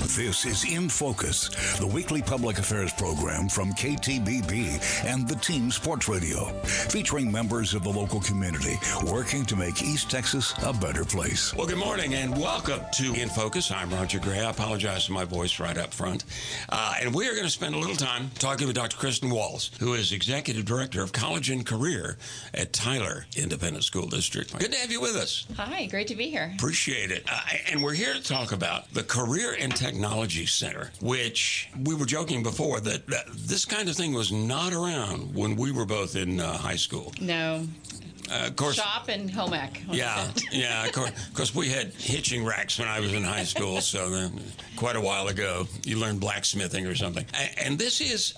This is In Focus, the weekly public affairs program from KTBB and the Team Sports Radio, featuring members of the local community working to make East Texas a better place. Well, good morning and welcome to In Focus. I'm Roger Gray. I apologize for my voice right up front. And we are going to spend a little time talking with Dr. Kristen Walls, who is Executive Director of College and Career at Tyler Independent School District. Good to have you with us. Hi, great to be here. Appreciate it. And we're here to talk about the Career and Technology Center, which we were joking before that this kind of thing was not around when we were both in high school. No. Of course, shop and home ec. Yeah. Of course, we had hitching racks when I was in high school, so quite a while ago. You learned blacksmithing or something. And this is,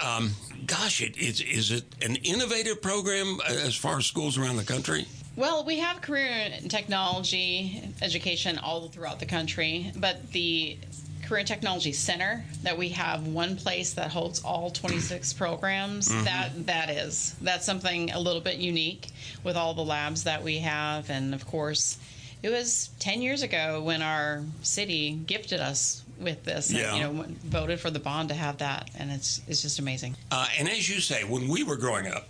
is it an innovative program as far as schools around the country? Well, we have career and technology education all throughout the country, but the Career and Technology Center that we have one place that holds all 26 programs, that's something a little bit unique with all the labs that we have. And of course, it was 10 years ago when our city gifted us with this, and, voted for the bond to have that, and it's just amazing. And as you say, when we were growing up,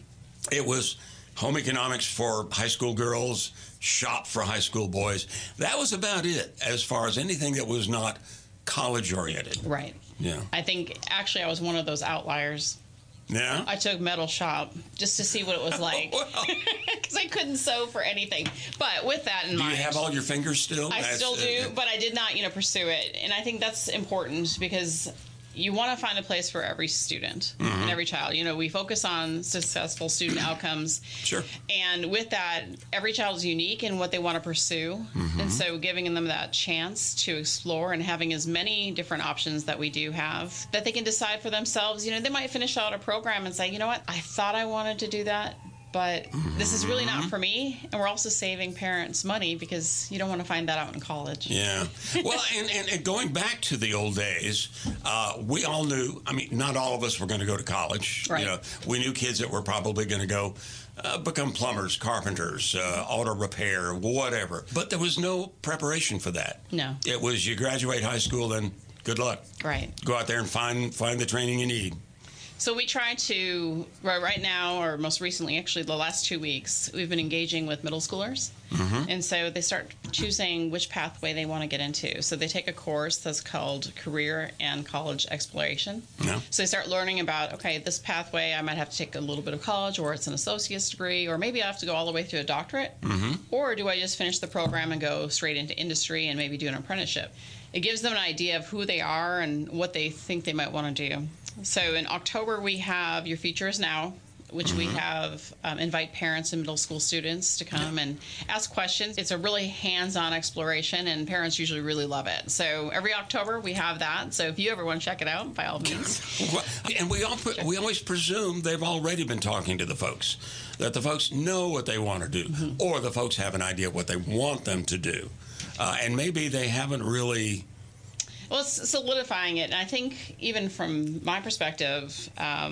it was home economics for high school girls, shop for high school boys. That was about it as far as anything that was not college-oriented. Right. Yeah. I think, actually, I was one of those outliers. Yeah? I took metal shop just to see what it was like. Because I couldn't sew for anything. But with that in mind... Do you have all your fingers still? I still do, but I did not, pursue it. And I think that's important because you want to find a place for every student and every child. We focus on successful student outcomes. Sure. And with that, every child is unique in what they want to pursue. And so giving them that chance to explore and having as many different options that we do have that they can decide for themselves. They might finish out a program and say, you know what, I thought I wanted to do that, but this is really not for me. And we're also saving parents money because you don't want to find that out in college. Yeah. Well, and going back to the old days, we all knew, not all of us were going to go to college. Right. We knew kids that were probably going to go become plumbers, carpenters, auto repair, whatever. But there was no preparation for that. No. It was you graduate high school, then good luck. Right. Go out there and find the training you need. So we try to, right now, or most recently, actually the last 2 weeks, we've been engaging with middle schoolers. And so they start choosing which pathway they want to get into. So they take a course that's called Career and College Exploration. Yeah. So they start learning about, okay, this pathway, I might have to take a little bit of college, or it's an associate's degree, or maybe I have to go all the way through a doctorate. Or do I just finish the program and go straight into industry and maybe do an apprenticeship? It gives them an idea of who they are and what they think they might want to do. So in October, we have Your Future Is Now, which we have invite parents and middle school students to come and ask questions. It's a really hands-on exploration, and parents usually really love it. So every October, we have that. So if you ever want to check it out, by all means. Well, and we always presume they've already been talking to the folks, that the folks know what they want to do, or the folks have an idea what they want them to do. And maybe they haven't really... Well, it's solidifying it. And I think even from my perspective,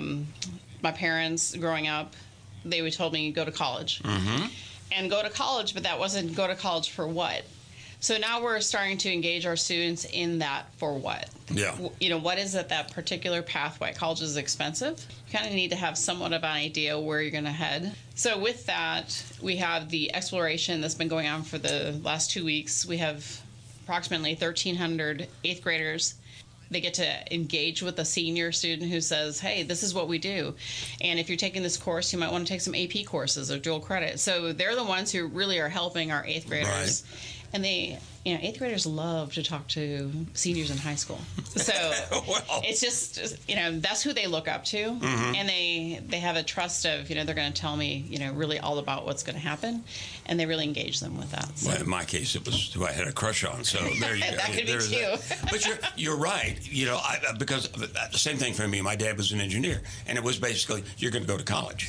my parents growing up, they would told me go to college. And go to college, but that wasn't go to college for what? So now we're starting to engage our students in that for what? Yeah. What is it, that particular pathway? College is expensive. You kind of need to have somewhat of an idea where you're going to head. So with that, we have the exploration that's been going on for the last 2 weeks. We have approximately 1,300 eighth graders. They get to engage with a senior student who says, hey, this is what we do. And if you're taking this course, you might want to take some AP courses or dual credit. So they're the ones who really are helping our eighth graders. Right. And they, eighth graders love to talk to seniors in high school. So it's just, that's who they look up to. And they have a trust of, they're going to tell me, really all about what's going to happen. And they really engage them with that. So. Well, in my case, it was who I had a crush on. So there you go. That could be too. But you're right. Because the same thing for me. My dad was an engineer. And it was basically, you're going to go to college.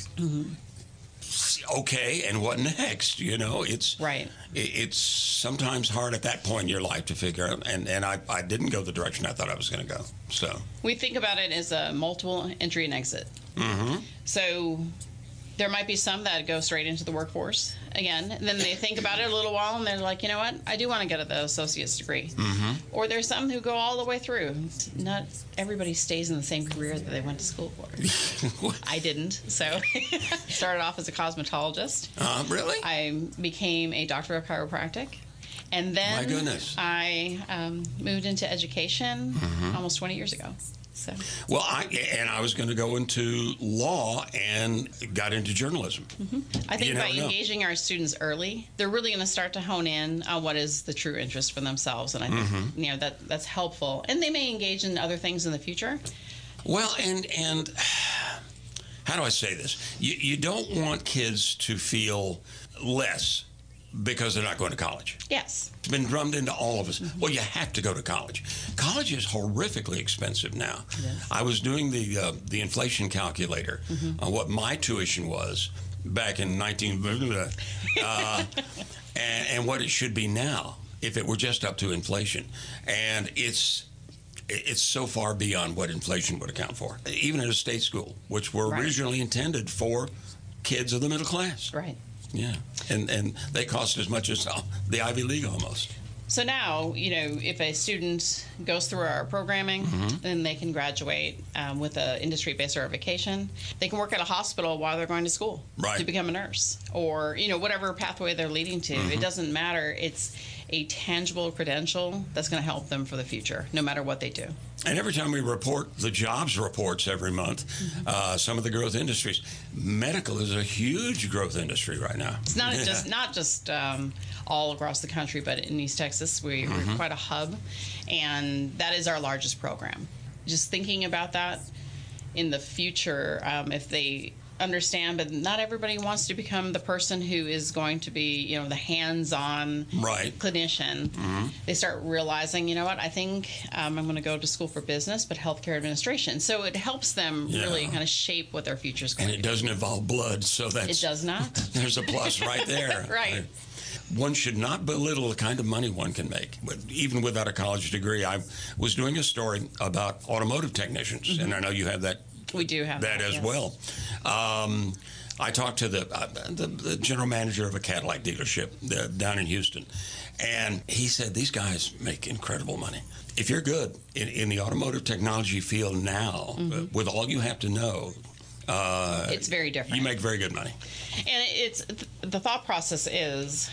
Okay, and what next? It's right. It's sometimes hard at that point in your life to figure out, and I didn't go the direction I thought I was going to go. So we think about it as a multiple entry and exit. So There might be some that go straight into the workforce again, and then they think about it a little while, and they're like, you know what, I do want to get the associate's degree. Or there's some who go all the way through. Not everybody stays in the same career that they went to school for. I didn't, so started off as a cosmetologist. Really? I became a doctor of chiropractic. And then My goodness. I moved into education almost 20 years ago. So. Well, I was going to go into law and got into journalism. I think by engaging our students early, they're really going to start to hone in on what is the true interest for themselves, and I think that's helpful. And they may engage in other things in the future. Well, and how do I say this? You don't want kids to feel less because they're not going to college. Yes. It's been drummed into all of us. Well, you have to go to college. College is horrifically expensive now. I was doing the inflation calculator on what my tuition was back in 19... and what it should be now if it were just up to inflation. And it's so far beyond what inflation would account for. Even at a state school, which were originally intended for kids of the middle class. Right. Yeah, and they cost as much as the Ivy League almost. So now, if a student goes through our programming, then they can graduate with an industry-based certification. They can work at a hospital while they're going to school to become a nurse, or whatever pathway they're leading to. It doesn't matter. It's a tangible credential that's going to help them for the future, no matter what they do. And every time we report the jobs reports every month, some of the growth industries, medical is a huge growth industry right now. It's not just all across the country, but in East Texas, we're quite a hub, and that is our largest program. Just thinking about that in the future, if they understand, but not everybody wants to become the person who is going to be, the hands-on clinician. They start realizing, I think I'm going to go to school for business, but healthcare administration. So it helps them really kind of shape what their future is going to be. And it doesn't involve blood, so that's... It does not. There's a plus right there. Right. One should not belittle the kind of money one can make, even without a college degree. I was doing a story about automotive technicians, and I know you have that. We do have that as well. I talked to the general manager of a Cadillac dealership down in Houston, and he said these guys make incredible money. If you're good in the automotive technology field now, with all you have to know, it's very different. You make very good money. And it's the thought process is,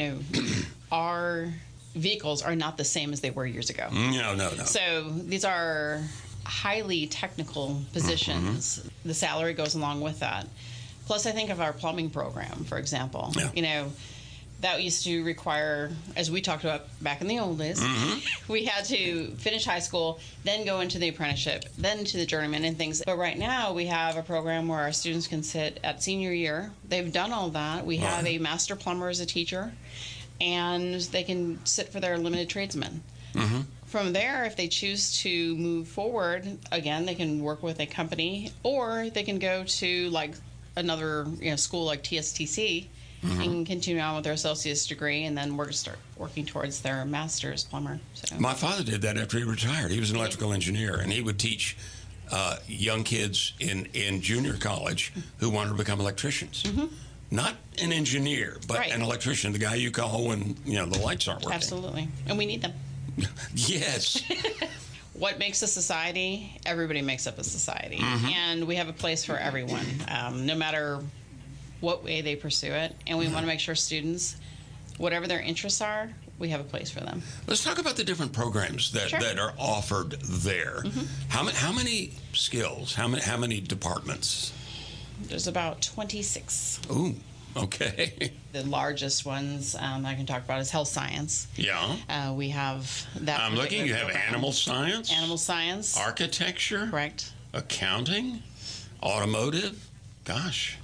our vehicles are not the same as they were years ago. No. So these are highly technical positions. The salary goes along with that. Plus, I think of our plumbing program, for example. That used to require, as we talked about back in the old days, we had to finish high school, then go into the apprenticeship, then into the journeyman and things. But right now, we have a program where our students can sit at senior year. They've done all that. We have a master plumber as a teacher, and they can sit for their limited tradesman. From there, if they choose to move forward, again, they can work with a company, or they can go to another school like TSTC and continue on with their associate's degree, and then start working towards their master's plumber. So. My father did that after he retired. He was an electrical engineer, and he would teach young kids in junior college who wanted to become electricians. Not an engineer, but an electrician, the guy you call when the lights aren't working. Absolutely, and we need them. Yes. What makes a society? Everybody makes up a society. And we have a place for everyone, no matter what way they pursue it. And we want to make sure students, whatever their interests are, we have a place for them. Let's talk about the different programs that are offered there. How many skills? How many departments? There's about 26. Ooh. Okay. The largest ones I can talk about is health science. Yeah. We have that. I'm looking. You have animal science. Animal science. Architecture. Correct. Accounting. Automotive. Gosh.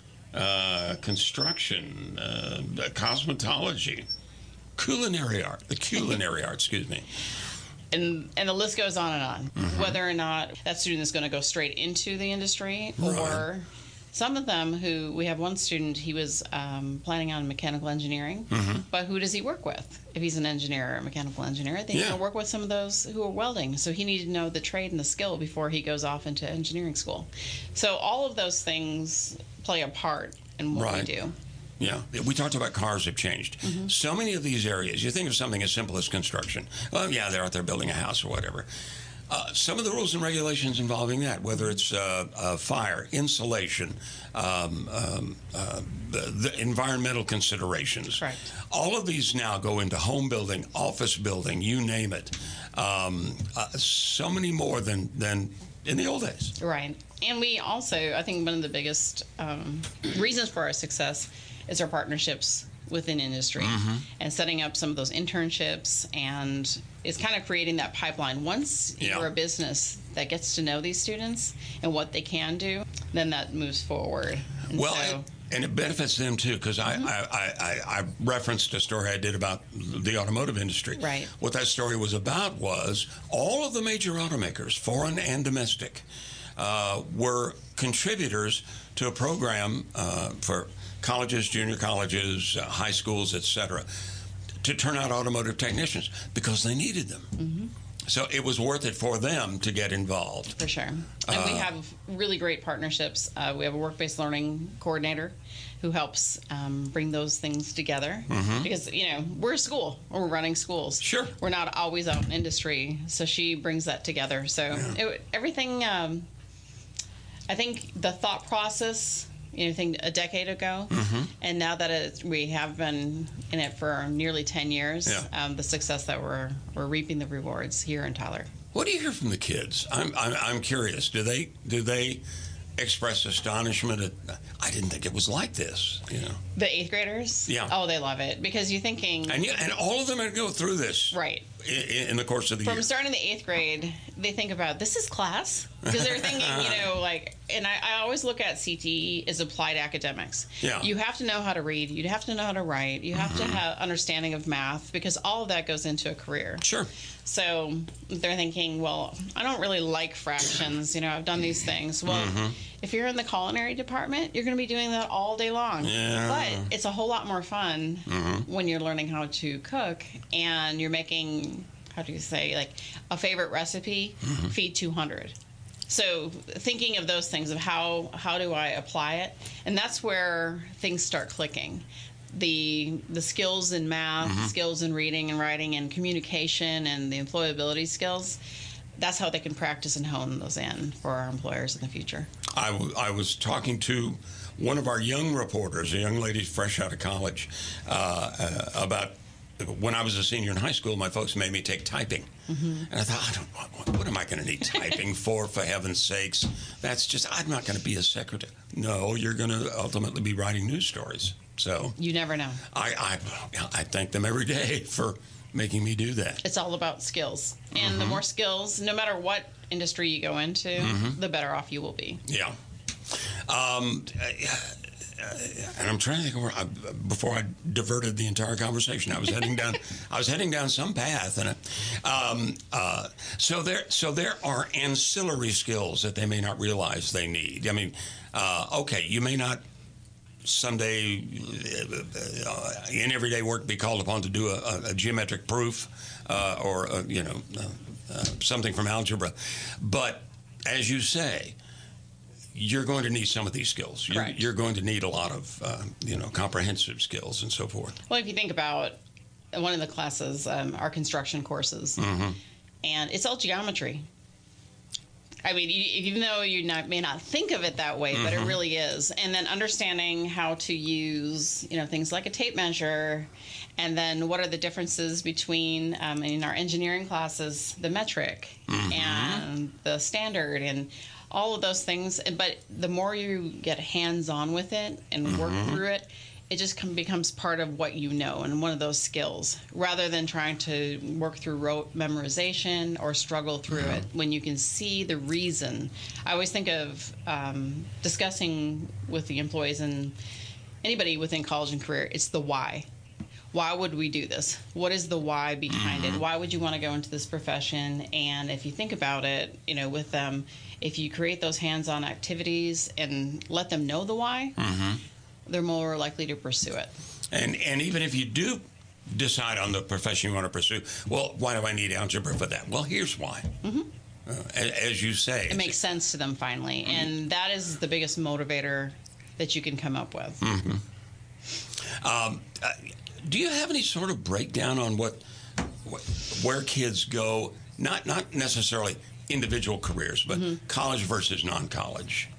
Construction. Cosmetology. Culinary art. The culinary art. Excuse me. And the list goes on and on. Whether or not that student is going to go straight into the industry or. Some of them who, we have one student, he was planning on mechanical engineering, but who does he work with? If he's an engineer or a mechanical engineer, I think he's going to work with some of those who are welding. So he needed to know the trade and the skill before he goes off into engineering school. So all of those things play a part in what we do. Yeah, we talked about cars have changed. So many of these areas, you think of something as simple as construction. Well, yeah, they're out there building a house or whatever. Some of the rules and regulations involving that, whether it's fire, insulation, the environmental considerations. Right. All of these now go into home building, office building, you name it. So many more than in the old days. Right. And we also, I think one of the biggest reasons for our success is our partnerships within industry and setting up some of those internships, and it's kind of creating that pipeline. Once you're a business that gets to know these students and what they can do, then that moves forward. And and it benefits them too, because I referenced a story I did about the automotive industry. Right. What that story was about was all of the major automakers, foreign and domestic, were contributors to a program for colleges, junior colleges, high schools, etc., to turn out automotive technicians because they needed them. So it was worth it for them to get involved. For sure. And we have really great partnerships. We have a work-based learning coordinator who helps bring those things together. Because, we're a school. We're running schools. Sure. We're not always out in industry. So she brings that together. So everything, I think the thought process, I think a decade ago, and now that we have been in it for nearly 10 years, the success that we're reaping the rewards here in Tyler. What do you hear from the kids? I'm curious. Do they express astonishment at, I didn't think it was like this, The 8th graders? Yeah. Oh, they love it, because you're thinking... And all of them are go through this. Right. In the course of the year. From starting the 8th grade, they think about, this is class? Because they're thinking, and I always look at CTE as applied academics. Yeah. You have to know how to read. You have to know how to write. You have to have understanding of math, because all of that goes into a career. Sure. So they're thinking, well, I don't really like fractions. I've done these things. Well, if you're in the culinary department, you're going to be doing that all day long. Yeah. But it's a whole lot more fun when you're learning how to cook and you're making, how do you say, like a favorite recipe, feed 200. So thinking of those things, of how do I apply it? And that's where things start clicking. The skills in math, skills in reading and writing and communication and the employability skills, that's how they can practice and hone those in for our employers in the future. I was talking to one of our young reporters, a young lady fresh out of college, about when I was a senior in high school, my folks made me take typing. And I thought, what am I going to need typing for heaven's sakes? That's just, I'm not going to be a secretary. No, you're going to ultimately be writing news stories. So you never know. I thank them every day for making me do that. It's all about skills. And the more skills, no matter what industry you go into, the better off you will be. Yeah. And I'm trying to think before I diverted the entire conversation. I was heading down some path, and so there are ancillary skills that they may not realize they need. I mean, okay, you may not someday in everyday work be called upon to do a geometric proof or something from algebra, but as you say, you're going to need some of these skills. You're going to need a lot of, comprehensive skills and so forth. Well, if you think about one of the classes, our construction courses, and it's all geometry. I mean, even though you may not think of it that way, but it really is. And then understanding how to use, things like a tape measure, and then what are the differences between, in our engineering classes, the metric and the standard and all of those things. But the more you get hands-on with it and work through it, it just becomes part of what you know and one of those skills, rather than trying to work through rote memorization or struggle through it when you can see the reason. I always think of discussing with the employees and anybody within college and career, it's the why. Why would we do this? What is the why behind it? Why would you want to go into this profession? And if you think about it, with them, if you create those hands-on activities and let them know the why, they're more likely to pursue it. And even if you do decide on the profession you want to pursue, well, why do I need algebra for that? Well, here's why. As you say. It makes sense to them finally. And that is the biggest motivator that you can come up with. Do you have any sort of breakdown on where kids go? Not necessarily individual careers, but college versus non-college.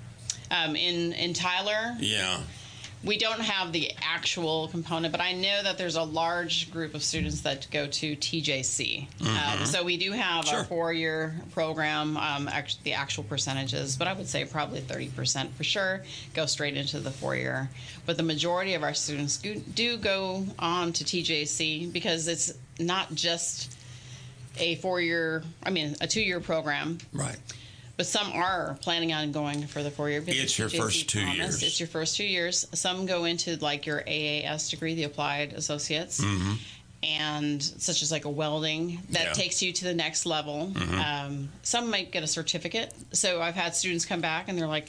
In Tyler, Yeah. we don't have the actual component, but I know that there's a large group of students that go to TJC. So we do have Sure. our 4-year program, the actual percentages, but I would say probably 30% for sure go straight into the 4-year. But the majority of our students do go on to TJC because it's not just a 2-year program. Right. But some are planning on going for the 4-year. It's your first 2 Thomas. years. It's your first 2 years. Some go into like your AAS degree, the Applied Associates, and such as like a welding that takes you to the next level. Some might get a certificate. So I've had students come back and they're like,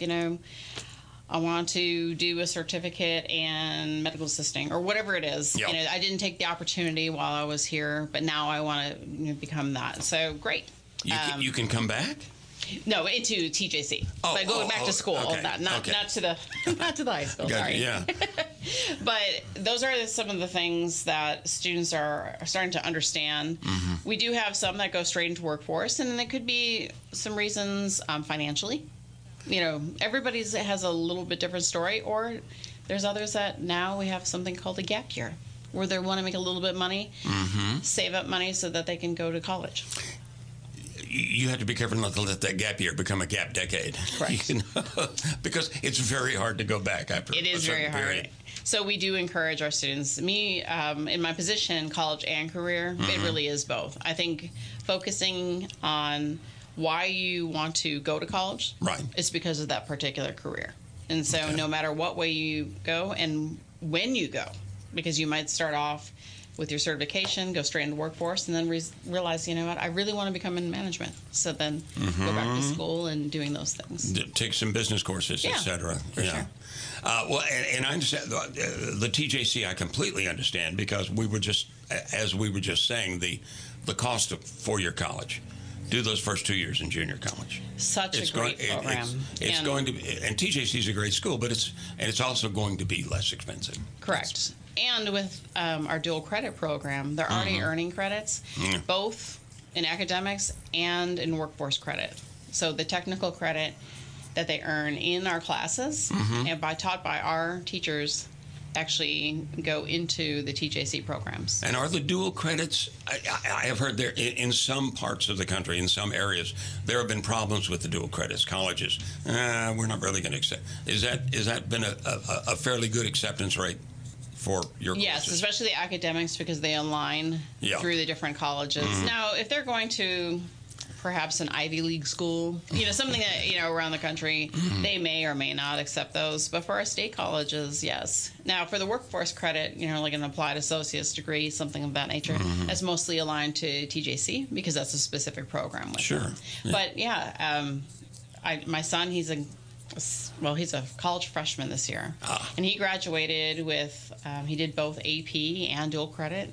I want to do a certificate in medical assisting or whatever it is. Yep. I didn't take the opportunity while I was here, but now I want to become that. So great. You can come back? No, into TJC. But going back to school, okay, not to the not to the high school. Gotcha, Sorry. yeah. But those are some of the things that students are starting to understand. We do have some that go straight into workforce, and then there could be some reasons financially. Everybody has a little bit different story, or there's others that now we have something called a gap year, where they want to make a little bit of money, save up money so that they can go to college. You have to be careful not to let that gap year become a gap decade. Correct. Because it's very hard to go back after It is a certain very hard. period. So we do encourage our students. Me, in my position, college and career, it really is both. I think focusing on why you want to go to college is because of that particular career. And so no matter what way you go and when you go, because you might start off with your certification, go straight into workforce, and then realize, I really want to become in management. So then go back to school and doing those things. Take some business courses, et cetera. Sure. Well, and I understand the TJC. I completely understand because as we were just saying, the cost of 4-year college. Do those first 2 years in junior college. Such a great program. It's going to be, and TJC is a great school, but it's also going to be less expensive. Correct. And with our dual credit program, they're already earning credits, both in academics and in workforce credit. So the technical credit that they earn in our classes and taught by our teachers actually go into the TJC programs. And are the dual credits, I have heard there in some parts of the country, in some areas, there have been problems with the dual credits. Colleges, we're not really going to accept. Is that been a fairly good acceptance rate for your courses? Yes, especially the academics because they align through the different colleges. Now, if they're going to perhaps an Ivy League school, something that, around the country, they may or may not accept those. But for our state colleges, yes. Now, for the workforce credit, like an applied associate's degree, something of that nature, that's mostly aligned to TJC because that's a specific program with them. Yeah. But, my son, he's a college freshman this year. And he graduated with, he did both AP and dual credit.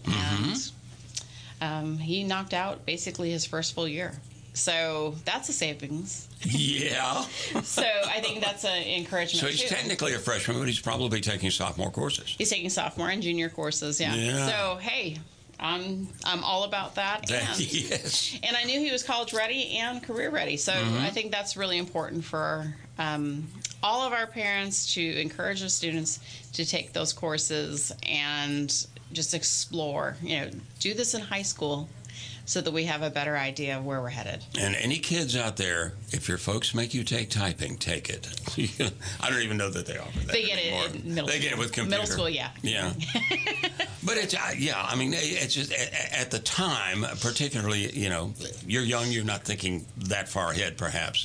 And he knocked out basically his first full year. So that's a savings. Yeah. So I think that's an encouragement. So he's technically a freshman, but he's probably taking sophomore courses. He's taking sophomore and junior courses, yeah. So hey, I'm all about that. Yes. And I knew he was college ready and career ready. So I think that's really important for all of our parents to encourage the students to take those courses and just explore. Do this in high school so that we have a better idea of where we're headed. And any kids out there, if your folks make you take typing, take it. I don't even know that they offer that. They get anymore. it in middle school. They get it with computer. Middle school, yeah. Yeah. But it's, it's just at the time, particularly, you're young, you're not thinking that far ahead, perhaps.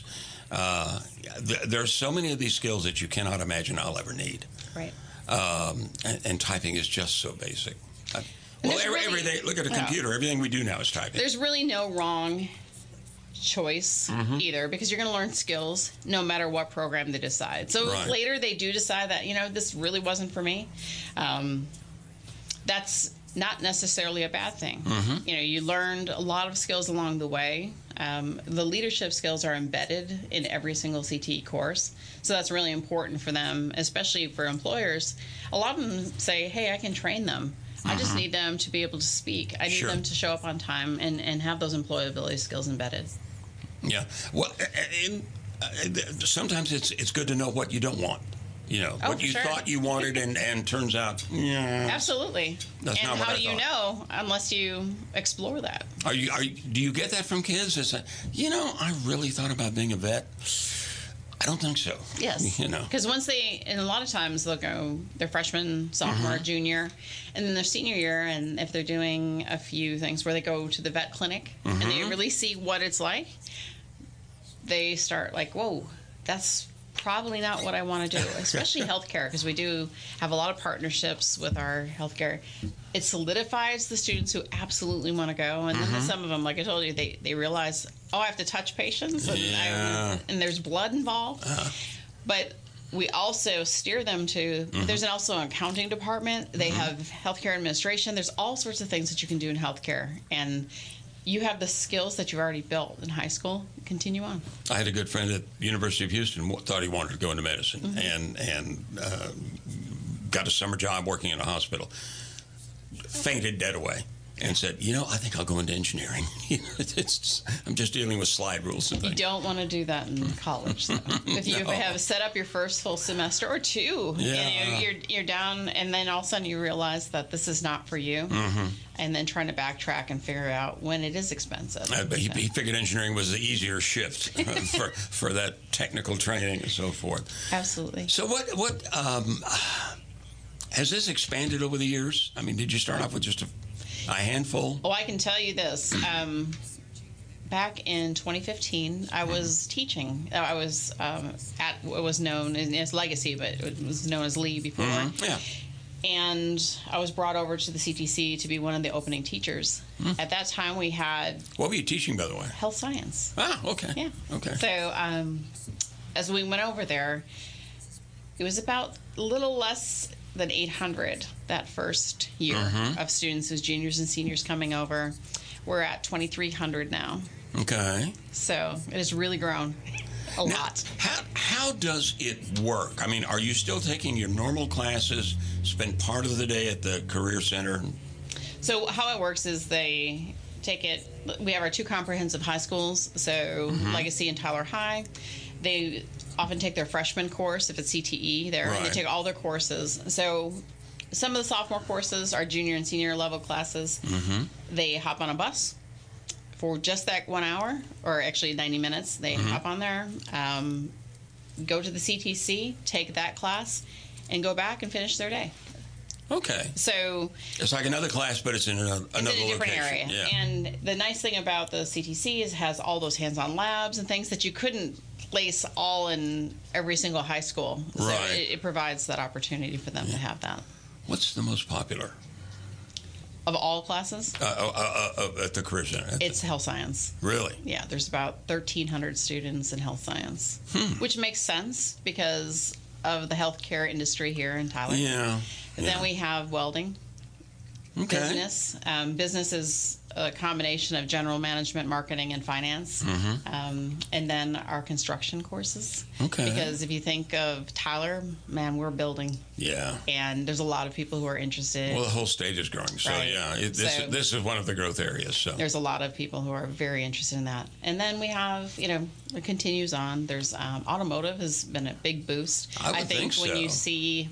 There's so many of these skills that you cannot imagine I'll ever need. Right. And typing is just so basic. Well, everything, look at a computer. Everything we do now is typing. There's really no wrong choice either because you're going to learn skills no matter what program they decide. So if later they do decide that, this really wasn't for me, that's not necessarily a bad thing. You learned a lot of skills along the way. The leadership skills are embedded in every single CTE course, so that's really important for them, especially for employers. A lot of them say, hey, I can train them. I just need them to be able to speak. I need them to show up on time and have those employability skills embedded. Yeah. Well, sometimes it's good to know what you don't want. What you thought you wanted and turns out, absolutely. That's and not what how I do you thought. know unless you explore that? Do you get that from kids? It's I really thought about being a vet. I don't think so. Yes. Because and a lot of times they'll go their freshman, sophomore, junior, and then their senior year, and if they're doing a few things where they go to the vet clinic and they really see what it's like, they start like, whoa, that's probably not what I want to do, especially healthcare, because we do have a lot of partnerships with our healthcare. It solidifies the students who absolutely want to go, and then some of them, like I told you, they realize, I have to touch patients, and there's blood involved. But we also steer them to, there's also an accounting department, they have healthcare administration, there's all sorts of things that you can do in healthcare, and you have the skills that you've already built in high school, continue on. I had a good friend at the University of Houston thought he wanted to go into medicine and got a summer job working in a hospital, fainted dead away, and said, I think I'll go into engineering. I'm just dealing with slide rules and things. You don't want to do that in college, though. If you have set up your first full semester or two, and you're down, and then all of a sudden you realize that this is not for you, and then trying to backtrack and figure out when it is expensive. But he figured engineering was the easier shift for that technical training and so forth. Absolutely. So what has this expanded over the years? I mean, did you start off with just a handful? Oh, I can tell you this. Back in 2015, I was teaching. I was at what was known as Legacy, but it was known as Lee before. Yeah. And I was brought over to the CTC to be one of the opening teachers. At that time, we had... What were you teaching, by the way? Health science. Ah, okay. Yeah. Okay. So as we went over there, it was about a little less than 800 that first year of students, as juniors and seniors coming over. We're at 2,300 now. Okay. So it has really grown a lot. How does it work? I mean, are you still taking your normal classes, spend part of the day at the Career Center? So how it works is they take it, we have our two comprehensive high schools, so Legacy and Tyler High. They often take their freshman course, if it's CTE there, and they take all their courses. So some of the sophomore courses are junior and senior level classes. They hop on a bus for just that 1 hour, or actually 90 minutes. They hop on there, go to the CTC, take that class, and go back and finish their day. Okay. So it's like another class, but it's in another different location. area. Yeah. And the nice thing about the CTC is it has all those hands-on labs and things that you couldn't place all in every single high school. So it provides that opportunity for them to have that. What's the most popular? Of all classes? At the Career Center. It's health science. Really? Yeah, there's about 1,300 students in health science, which makes sense because of the healthcare industry here in Tyler. Yeah. Then we have welding, business. Business is a combination of general management, marketing, and finance. And then our construction courses. Okay. Because if you think of Tyler, man, we're building. Yeah. And there's a lot of people who are interested. Well, the whole state is growing. So, this is one of the growth areas. So there's a lot of people who are very interested in that. And then we have, it continues on. There's automotive has been a big boost. I think so. When you see...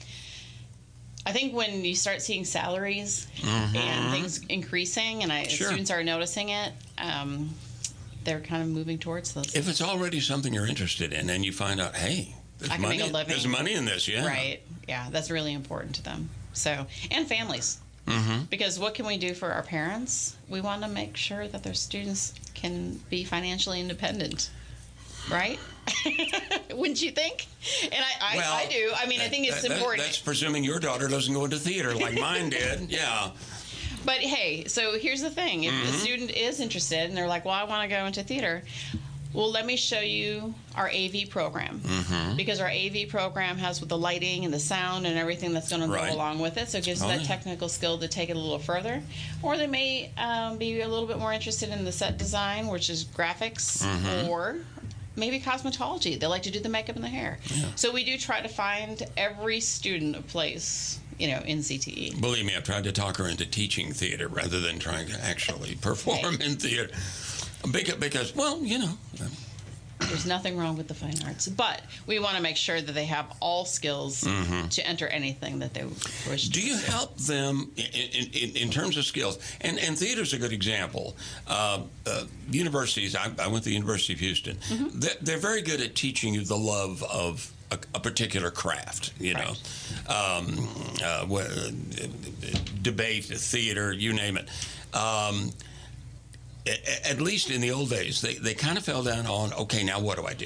I think when you start seeing salaries and things increasing, and students are noticing it, they're kind of moving towards those. If it's already something you're interested in, and you find out, hey, I can make a living. There's money in this, yeah. Right, yeah, that's really important to them. So, and families. Because what can we do for our parents? We want to make sure that their students can be financially independent. Right? Wouldn't you think? And I do. I mean, I think it's important. That's presuming your daughter doesn't go into theater like mine did. Yeah. But hey, so here's the thing. If the student is interested and they're like, well, I want to go into theater, Well, let me show you our AV program, because our AV program has with the lighting and the sound and everything that's going to go along with it. So it gives that technical skill to take it a little further. Or they may be a little bit more interested in the set design, which is graphics, or maybe cosmetology. They like to do the makeup and the hair. Yeah. So we do try to find every student a place, in CTE. Believe me, I've tried to talk her into teaching theater rather than trying to actually perform in theater. Because, well, there's nothing wrong with the fine arts, but we want to make sure that they have all skills to enter anything that they wish to. Do you help them in terms of skills? And theater's a good example. Universities, I went to the University of Houston. They're very good at teaching you the love of a particular craft, debate, theater, you name it. At least in the old days, they kind of fell down on, okay, now what do I do?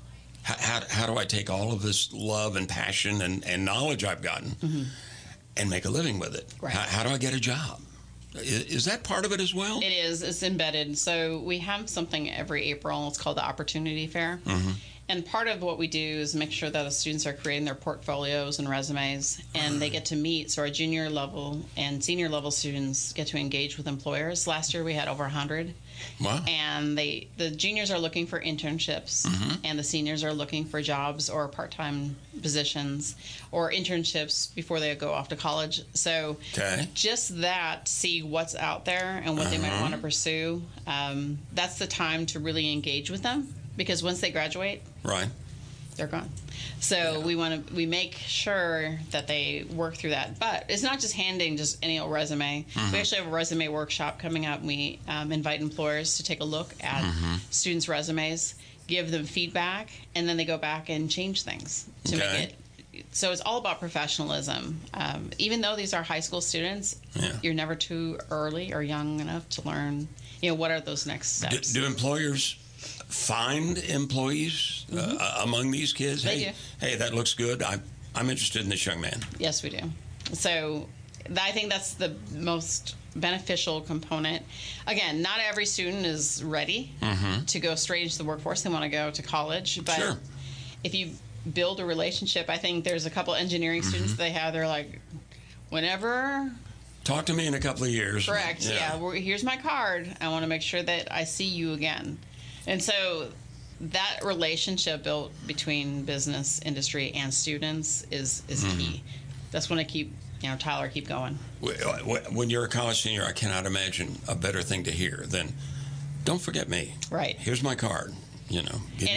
How do I take all of this love and passion and knowledge I've gotten and make a living with it? Right. How do I get a job? Is that part of it as well? It is. It's embedded. So we have something every April. It's called the Opportunity Fair. And part of what we do is make sure that the students are creating their portfolios and resumes, and they get to meet. So our junior level and senior level students get to engage with employers. Last year we had over 100. Wow. And the juniors are looking for internships, and the seniors are looking for jobs or part-time positions or internships before they go off to college. So just that, see what's out there and what they might want to pursue, that's the time to really engage with them. Because once they graduate, they're gone. So we make sure that they work through that. But it's not just handing just any old resume. We actually have a resume workshop coming up. We invite employers to take a look at students' resumes, give them feedback, and then they go back and change things to make it. So it's all about professionalism. Even though these are high school students, you're never too early or young enough to learn, what are those next steps. Do employers find employees among these kids? They do. Hey, that looks good. I'm interested in this young man. Yes, we do. So I think that's the most beneficial component. Again, not every student is ready to go straight into the workforce. They want to go to college. But if you build a relationship, I think there's a couple engineering students they have. They're like, whenever... Talk to me in a couple of years. Correct. Yeah. Here's my card. I want to make sure that I see you again. And so that relationship built between business, industry, and students is key. That's when I keep, Tyler, keep going. When you're a college senior, I cannot imagine a better thing to hear than, don't forget me. Right. Here's my card. And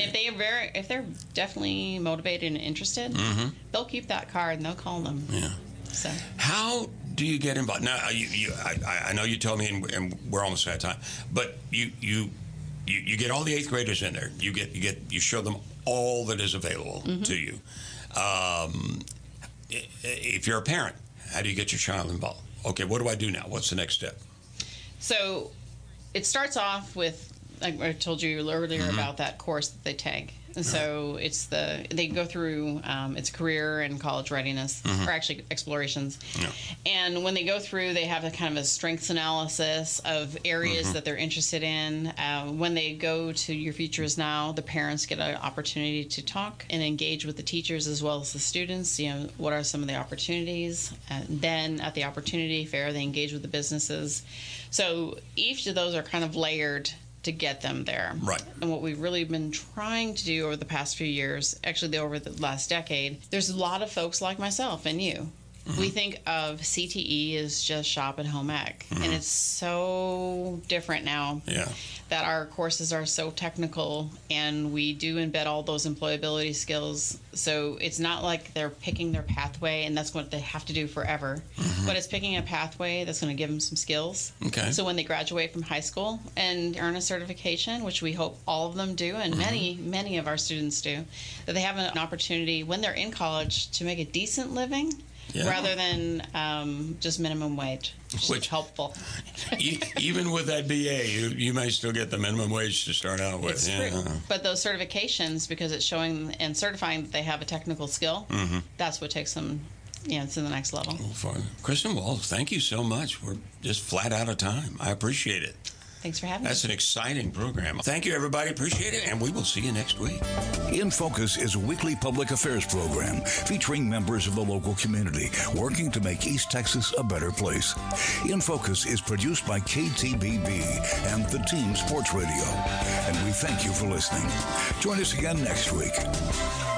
if they're definitely motivated and interested, they'll keep that card and they'll call them. Yeah. So how do you get involved? Now, I know you told me, and we're almost out of time, but you get all the 8th graders in there. You show them all that is available to you. If you're a parent, how do you get your child involved? Okay, what do I do now? What's the next step? So it starts off with, like I told you earlier about that course that they take. And so they go through it's career and college readiness, or actually explorations. And when they go through, they have a kind of a strengths analysis of areas that they're interested in. When they go to Your Future Is Now, the parents get an opportunity to talk and engage with the teachers as well as the students. What are some of the opportunities? And then at the Opportunity Fair, they engage with the businesses. So each of those are kind of layered to get them there. Right. And what we've really been trying to do over the past few years, actually over the last decade, there's a lot of folks like myself and you. We think of CTE as just shop at home ec, and it's so different now that our courses are so technical, and we do embed all those employability skills. So it's not like they're picking their pathway and that's what they have to do forever, but it's picking a pathway that's going to give them some skills. Okay. So when they graduate from high school and earn a certification, which we hope all of them do, and many of our students do, that they have an opportunity when they're in college to make a decent living. Rather than just minimum wage, which is helpful. Even with that BA, you may still get the minimum wage to start out with. It's true. But those certifications, because it's showing and certifying that they have a technical skill, that's what takes them to the next level. Kristen Walls, thank you so much. We're just flat out of time. I appreciate it. Thanks for having me. That's an exciting program. Thank you, everybody. Appreciate it, and we will see you next week. In Focus is a weekly public affairs program featuring members of the local community working to make East Texas a better place. In Focus is produced by KTBB and the Team Sports Radio. And we thank you for listening. Join us again next week.